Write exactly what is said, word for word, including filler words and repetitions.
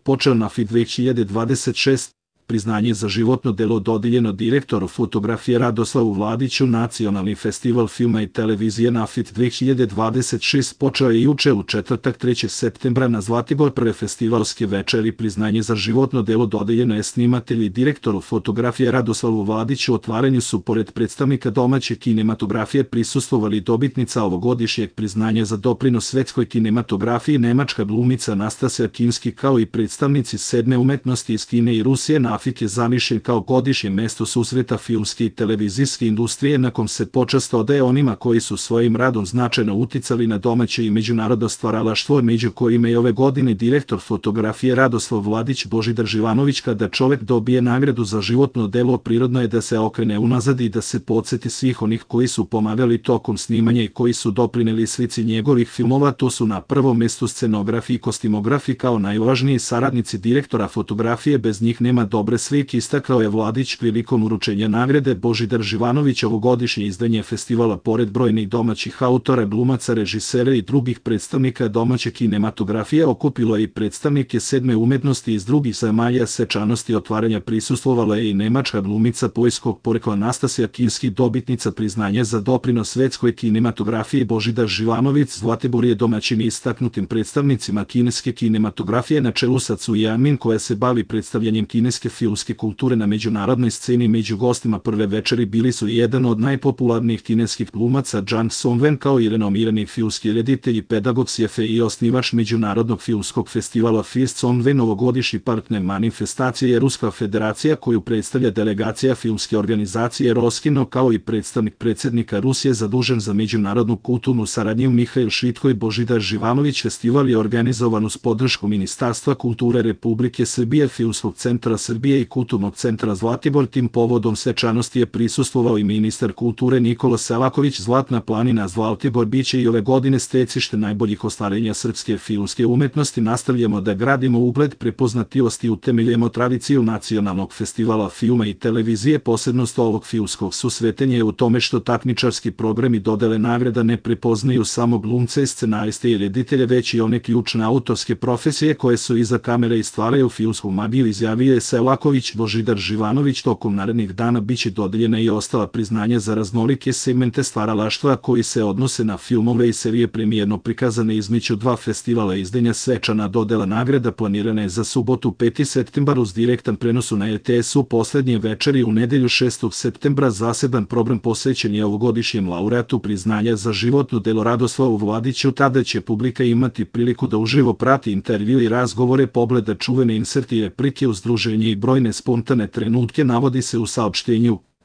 počeo na F I dve hiljade dvadeset šest. Priznanje za životno delo dodijeljeno direktoru fotografije Radoslavu Vladiću. Nacionalni festival filma i televizije NAFIT dve hiljade dvadeset šest počeo je juče u četvrtak trećeg septembra na Zlatibor prve festivalske večeri. Priznanje za životno delo dodijeljeno je snimatelju i direktoru fotografije Radoslavu Vladiću. U otvaranju su pored predstavnika domaće kinematografije prisustvovali dobitnica ovogodišnjeg priznanja za doprinos svetskoj kinematografiji nemačka glumica Nastasja Kinski, kao i predstavnici sedme umetnosti iz Kine i Rusije. NAFIT je zamišljen kao godišnje mesto susreta filmske i televizijske industrije, na kom se počast odaje onima koji su svojim radom značajno uticali na domaće i međunarodno stvaralaštvo, među kojima je ove godine direktor fotografije Radoslav Vladić. Božidar Živanović: kada čovek dobije nagradu za životno delo, prirodno je da se okrene unazad i da se podseti svih onih koji su pomagali tokom snimanja i koji su doprineli slici njegovih filmova. To su na prvom mestu scenografi i kostimografi kao najvažniji saradnici direktora fotografije, bez njih nema dobre slike, istakao je Vladić prilikom uručenja nagrade. Božidar Živanović: ovogodišnje izdanje festivala pored brojnih domaćih autora, glumaca, režisera i drugih predstavnika domaće kinematografije okupilo je i predstavnike sedme umetnosti iz drugih zemalja. Svečanosti otvaranja prisustvovala je i nemačka glumica poljskog porekla Nastasja Kinski, dobitnica priznanja za doprinos svetskoj kinematografiji. Božidar Živanović: Zlatibor je domaćin istaknutim predstavnicima kineske kinematografije na čelu sa Cu Janmin, koja se bavi predstavljanjem kineske filmske kulture na međunarodnoj sceni. Među gostima prve večeri bili su jedan od najpopularnijih kineskih glumaca Jang Song-wen, kao i renomirani filmski reditelj i pedagog Sjefe i osnivač međunarodnog filmskog festivala Fest Song-wen. Ovogodišnji partner manifestacije je Ruska federacija, koju predstavlja delegacija filmske organizacije Roskino, kao i predstavnik predsjednika Rusije zadužen za međunarodnu kulturnu saradnju Mihail Švitko i Božidar Živanović. Festival je organizovan uz podršku Ministarstva kulture Republike Srbije, Filmskog centra Srbije i Kulturnog centra Zlatibor. Tim povodom svečanosti je prisustvovao i ministar kulture Nikola Selaković. Zlatna planina Zlatibor biće i ove godine stecište najboljih ostvarenja srpske filmske umetnosti. Nastavljamo da gradimo ugled, prepoznatljivost i utemeljujemo tradiciju nacionalnog festivala filma i televizije. Posebnost ovog filmskog susretanja je u tome što takmičarski programi dodele nagrada ne prepoznaju samo glumce, scenariste i reditelje, već i one ključne autorske profesije koje su iza kamere i stvaraju filmsku magiju, izjavio je Selaković. Božidar Živanović: tokom narednih dana biće dodeljena i ostala priznanja za raznolike segmente stvaralaštva koji se odnose na filmove i serije premijerno prikazane između dva festivala izdanja. Svečana dodela nagrada planirana je za subotu peti septembar uz direktan prenos na R T S-u. Poslednje večeri u nedelju šestog septembra. Zaseban program posvećen je ovogodišnjem laureatu priznanja za životno delo Radoslavu Vladiću. Tada će publika imati priliku da uživo prati intervju i razgovore, pogleda čuvene inserti i replike, uzdruženje i brojne spontane trenutke, navodi se u saopštenju.